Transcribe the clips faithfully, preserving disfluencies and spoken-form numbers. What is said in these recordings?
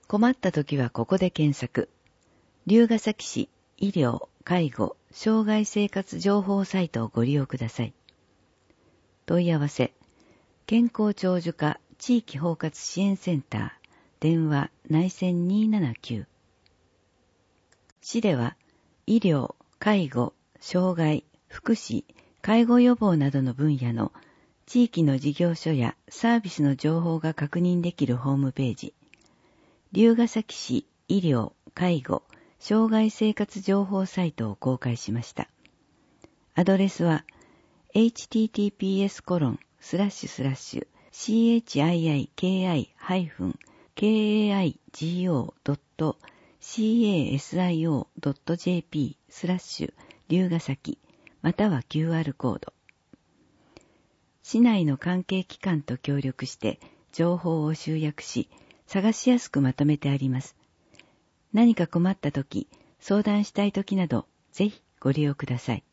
困った時はここで検索。龍ケ崎市医療・介護・障害生活情報サイトをご利用ください。問い合わせ、健康長寿課地域包括支援センター、電話内線にーななきゅう。市では、医療、介護、障害、福祉、介護予防などの分野の地域の事業所やサービスの情報が確認できるホームページ、龍ケ崎市医療・介護・障害生活情報サイトを公開しました。アドレスは エイチティーティーピーエスコロンスラッシュスラッシュシーエイチアイアイケーアイハイフンケーエーアイジーオードットシーエーエスアイオードットジェーピースラッシュ龍ケ崎または キューアール コード。市内の関係機関と協力して情報を集約し、探しやすくまとめてあります。何か困ったとき、相談したいときなど、ぜひご利用ください。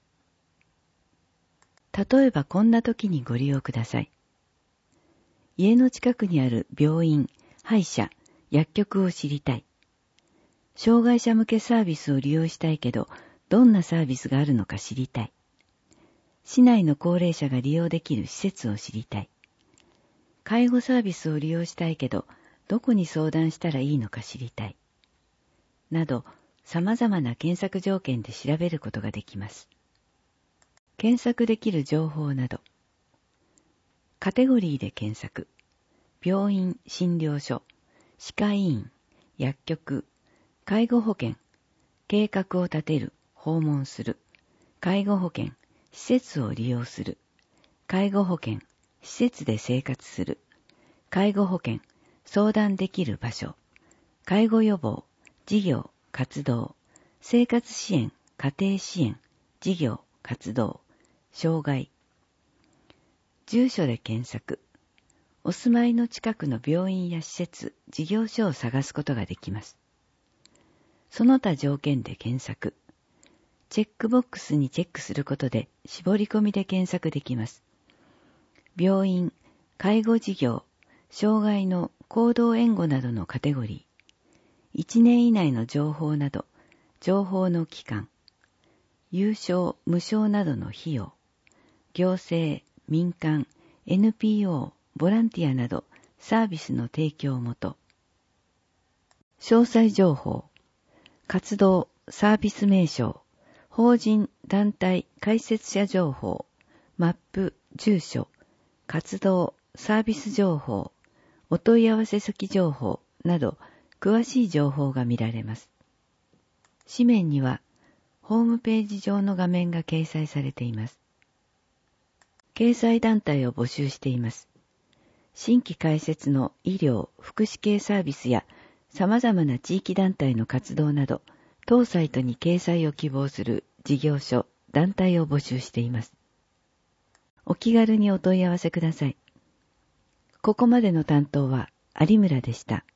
例えばこんなときにご利用ください。家の近くにある病院、歯医者、薬局を知りたい。障害者向けサービスを利用したいけど、どんなサービスがあるのか知りたい。市内の高齢者が利用できる施設を知りたい。介護サービスを利用したいけど、どこに相談したらいいのか知りたい。など、様々な検索条件で調べることができます。検索できる情報など。カテゴリーで検索。病院・診療所、歯科医院、薬局、介護保険、計画を立てる、訪問する、介護保険、施設を利用する、介護保険、施設で生活する、介護保険、相談できる場所、介護予防、事業、活動、生活支援、家庭支援、事業、活動、障害。住所で検索。お住まいの近くの病院や施設、事業所を探すことができます。その他条件で検索。チェックボックスにチェックすることで絞り込みで検索できます。病院、介護事業、障害の行動援護などのカテゴリー。いちねん以内の情報など、情報の期間。有償、無償などの費用。行政、民間、エヌピーオー、ボランティアなどサービスの提供をもと。詳細情報。活動、サービス名称。法人、団体、開設者情報、マップ、住所、活動、サービス情報、お問い合わせ先情報など、詳しい情報が見られます。紙面には、ホームページ上の画面が掲載されています。掲載団体を募集しています。新規開設の医療・福祉系サービスや、様々な地域団体の活動など、当サイトに掲載を希望する事業所、団体を募集しています。お気軽にお問い合わせください。ここまでの担当は有村でした。